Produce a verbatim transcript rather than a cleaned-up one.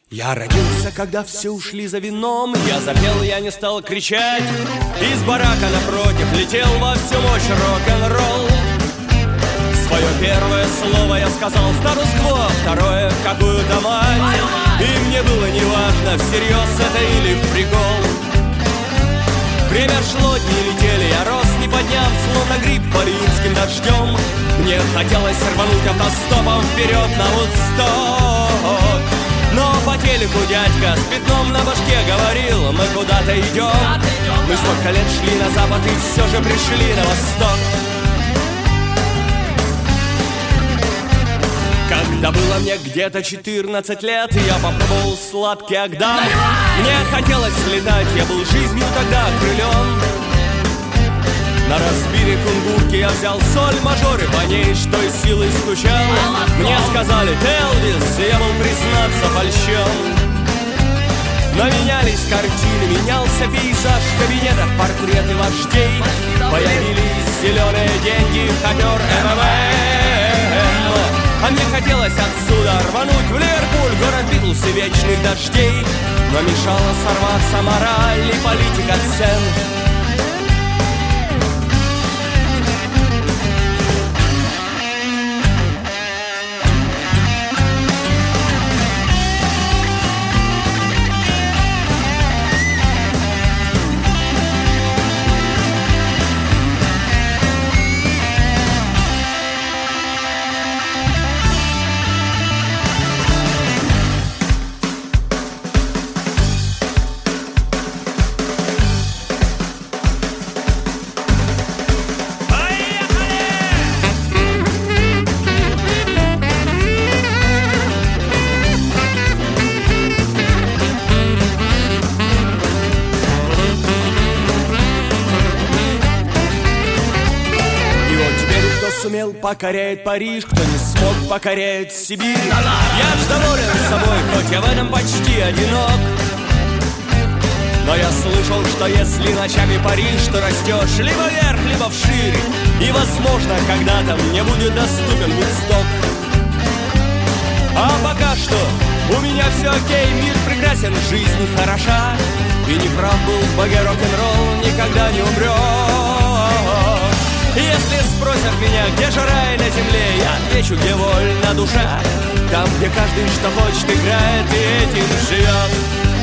Я родился, когда все ушли за вином. Я запел, я не стал кричать. Из барака напротив летел во всю мощь рок-н-ролл. Свое первое слово я сказал статус-кво, второе — какую-то мать. И мне было неважно, всерьез это или в прикол. Время шло, дни летели, я рос не подняв, словно гриб под июньским дождем. Мне хотелось рвануть автостопом вперед на Вудсток. Но по телеку дядька с пятном на башке говорил: мы куда-то идем. Мы столько лет шли на запад и все же пришли на восток. Когда было мне где-то четырнадцать лет, я попробовал сладкий агдам. Мне хотелось летать, я был жизнью тогда окрылен. На разбире кунгурки я взял соль-мажор и по ней что из силы стучал. Мне сказали: ты Элвис, и я был, признаться, польщен. Но менялись картины, менялся пейзаж кабинетов, портреты вождей. Появились зеленые деньги, хопер эм эм эм. А мне хотелось отсюда рвануть в Ливерпуль, город Битлз и вечных дождей. Но мешала сорваться мораль и политика цен. Сумел, покоряет Париж, кто не смог, покоряет Сибирь. Я ж доволен собой, хоть я в этом почти одинок. Но я слышал, что если ночами Париж, то растешь либо вверх, либо вширь. И, возможно, когда-то мне будет доступен Вудсток. А пока что у меня все окей, мир прекрасен, жизнь хороша. И не прав был боги, рок-н-ролл никогда не умрет. Если спросят меня, где же рай на земле, я отвечу: где вольна душа. Там, где каждый что хочет играет и этим живет.